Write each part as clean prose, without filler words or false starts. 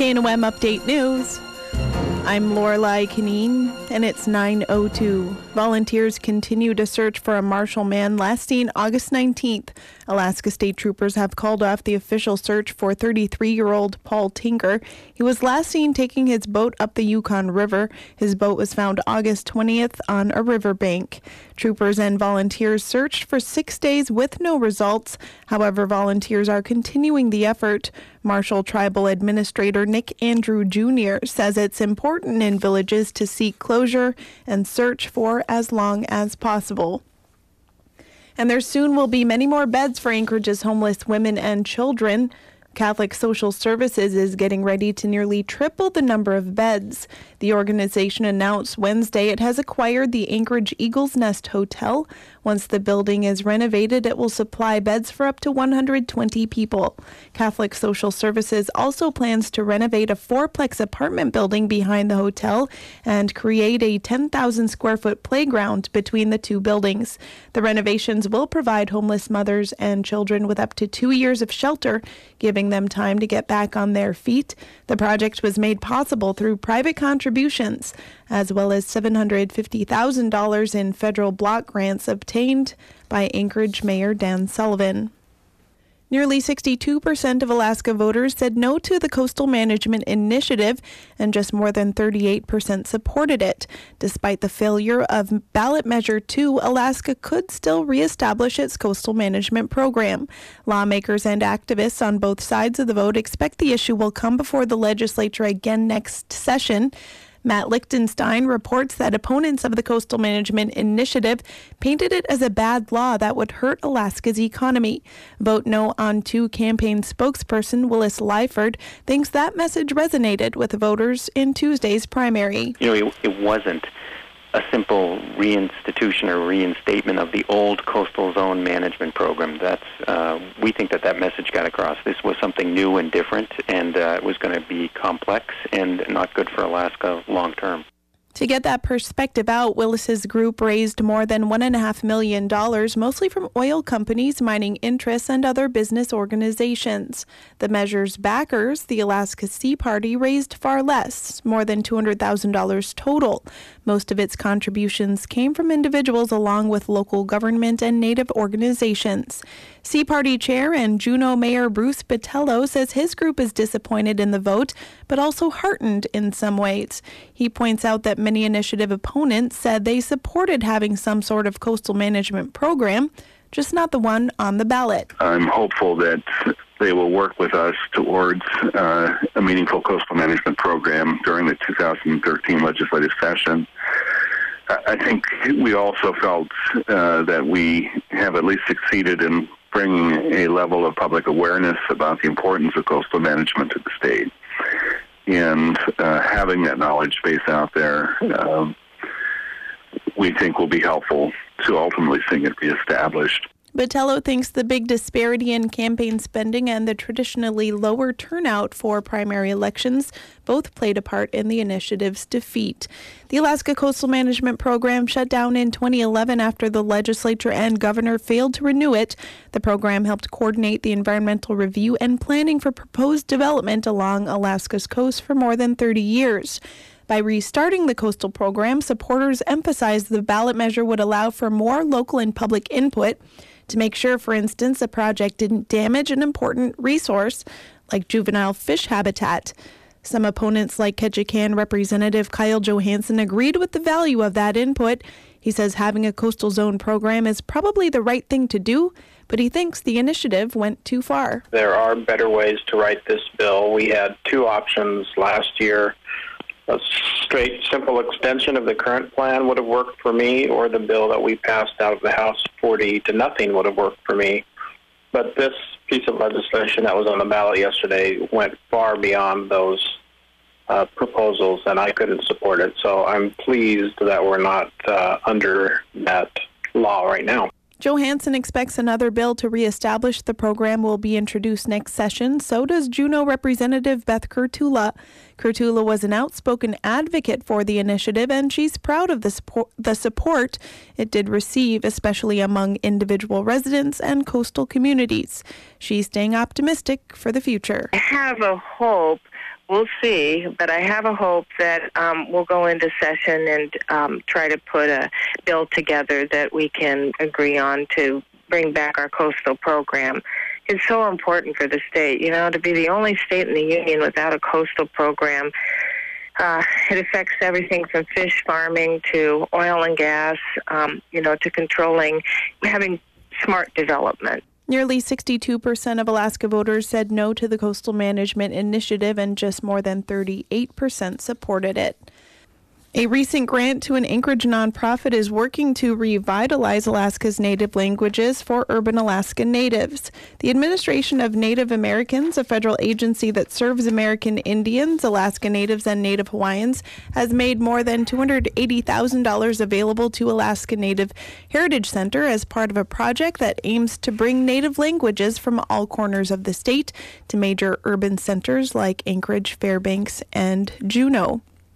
KNOM Update News. I'm Lorelei Canine, and it's 9:02. Volunteers continue to search for a Marshall man last seen August 19th. Alaska State Troopers have called off the official search for 33-year-old Paul Tinker. He was last seen taking his boat up the Yukon River. His boat was found August 20th on a riverbank. Troopers and volunteers searched for 6 days with no results. However, volunteers are continuing the effort. Marshall Tribal Administrator Nick Andrew Jr. says it's important in villages to seek closure and search for as long as possible. And there soon will be many more beds for Anchorage's homeless women and children. Catholic Social Services is getting ready to nearly triple the number of beds. The organization announced Wednesday it has acquired the Anchorage Eagles Nest Hotel. Once the building is renovated, it will supply beds for up to 120 people. Catholic Social Services also plans to renovate a fourplex apartment building behind the hotel and create a 10,000 square foot playground between the two buildings. The renovations will provide homeless mothers and children with up to 2 years of shelter, giving them time to get back on their feet. The project was made possible through private contributions, as well as $750,000 in federal block grants obtained by Anchorage Mayor Dan Sullivan. Nearly 62% of Alaska voters said no to the Coastal Management Initiative, and just more than 38% supported it. Despite the failure of Ballot Measure 2, Alaska could still reestablish its coastal management program. Lawmakers and activists on both sides of the vote expect the issue will come before the legislature again next session. Matt Lichtenstein reports that opponents of the Coastal Management Initiative painted it as a bad law that would hurt Alaska's economy. Vote No on 2 campaign spokesperson Willis Lyford thinks that message resonated with voters in Tuesday's primary. It wasn't a simple reinstitution or reinstatement of the old coastal zone management program. We think that message got across. This was something new and different, and it was going to be complex and not good for Alaska long term. To get that perspective out, Willis's group raised more than $1.5 million, mostly from oil companies, mining interests, and other business organizations. The measure's backers, the Alaska Sea Party, raised far less, more than $200,000 total. Most of its contributions came from individuals along with local government and Native organizations. Sea Party Chair and Juneau Mayor Bruce Botello says his group is disappointed in the vote, but also heartened in some ways. He points out that many initiative opponents said they supported having some sort of coastal management program, just not the one on the ballot. I'm hopeful that they will work with us towards a meaningful coastal management program during the 2013 legislative session. I think we also felt that we have at least succeeded in bringing a level of public awareness about the importance of coastal management to the state. And having that knowledge base out there, we think will be helpful to ultimately seeing it reestablished. Botello thinks the big disparity in campaign spending and the traditionally lower turnout for primary elections both played a part in the initiative's defeat. The Alaska Coastal Management Program shut down in 2011 after the legislature and governor failed to renew it. The program helped coordinate the environmental review and planning for proposed development along Alaska's coast for more than 30 years. By restarting the coastal program, supporters emphasized the ballot measure would allow for more local and public input to make sure, for instance, the project didn't damage an important resource like juvenile fish habitat. Some opponents, like Ketchikan Representative Kyle Johansson, agreed with the value of that input. He says having a coastal zone program is probably the right thing to do, but he thinks the initiative went too far. There are better ways to write this bill. We had 2 options last year. A straight, simple extension of the current plan would have worked for me, or the bill that we passed out of the House 40-0 would have worked for me. But this piece of legislation that was on the ballot yesterday went far beyond those proposals, and I couldn't support it. So I'm pleased that we're not under that law right now. Johansson expects another bill to reestablish the program will be introduced next session. So does Juneau Representative Beth Kurtula. Kurtula was an outspoken advocate for the initiative, and she's proud of the support it did receive, especially among individual residents and coastal communities. She's staying optimistic for the future. I have a hope We'll see, but I have a hope that we'll go into session and try to put a bill together that we can agree on to bring back our coastal program. It's so important for the state, to be the only state in the union without a coastal program. It affects everything from fish farming to oil and gas, to controlling, having smart development. Nearly 62% of Alaska voters said no to the Coastal Management Initiative, and just more than 38% supported it. A recent grant to an Anchorage nonprofit is working to revitalize Alaska's native languages for urban Alaska Natives. The Administration of Native Americans, a federal agency that serves American Indians, Alaska Natives, and Native Hawaiians, has made more than $280,000 available to Alaska Native Heritage Center as part of a project that aims to bring native languages from all corners of the state to major urban centers like Anchorage, Fairbanks, and Juneau.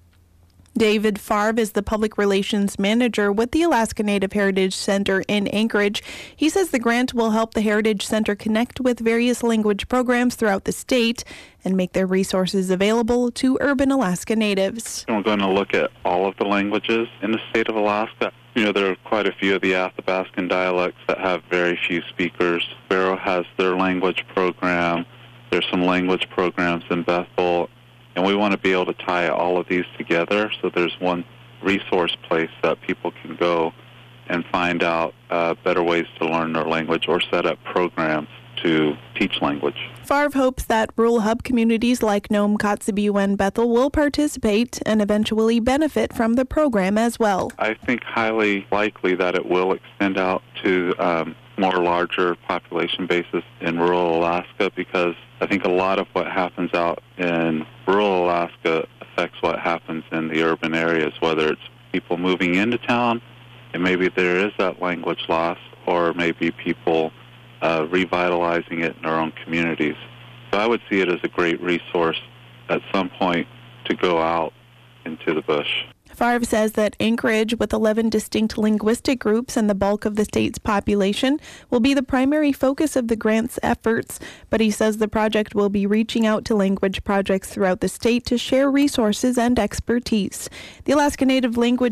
David Favre is the public relations manager with the Alaska Native Heritage Center in Anchorage. He says the grant will help the Heritage Center connect with various language programs throughout the state and make their resources available to urban Alaska Natives. We're going to look at all of the languages in the state of Alaska. There are quite a few of the Athabascan dialects that have very few speakers. Barrow has their language program. There's some language programs in Bethel. And we want to be able to tie all of these together so there's one resource place that people can go and find out better ways to learn their language or set up programs to teach language. Favre hopes that rural hub communities like Nome, Kotzebue, and Bethel will participate and eventually benefit from the program as well. I think highly likely that it will extend out to more larger population bases in rural Alaska, because I think a lot of what happens out in rural Alaska affects what happens in the urban areas, whether it's people moving into town and maybe there is that language loss, or maybe people revitalizing it in their own communities. So I would see it as a great resource at some point to go out into the bush. Favre says that Anchorage, with 11 distinct linguistic groups and the bulk of the state's population, will be the primary focus of the grant's efforts, but he says the project will be reaching out to language projects throughout the state to share resources and expertise. The Alaska Native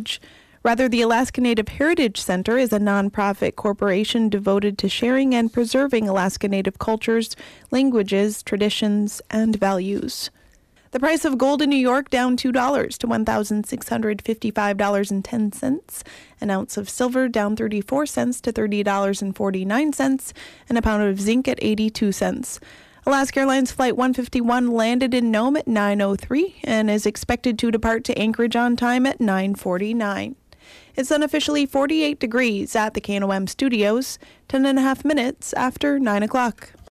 Heritage Center is a nonprofit corporation devoted to sharing and preserving Alaska Native cultures, languages, traditions, and values. The price of gold in New York down $2 to $1,655.10. An ounce of silver down 34 cents to $30.49, and a pound of zinc at 82 cents. Alaska Airlines Flight 151 landed in Nome at 9:03 and is expected to depart to Anchorage on time at 9:49. It's unofficially 48 degrees at the KNOM studios, 10 and a half minutes after 9 o'clock.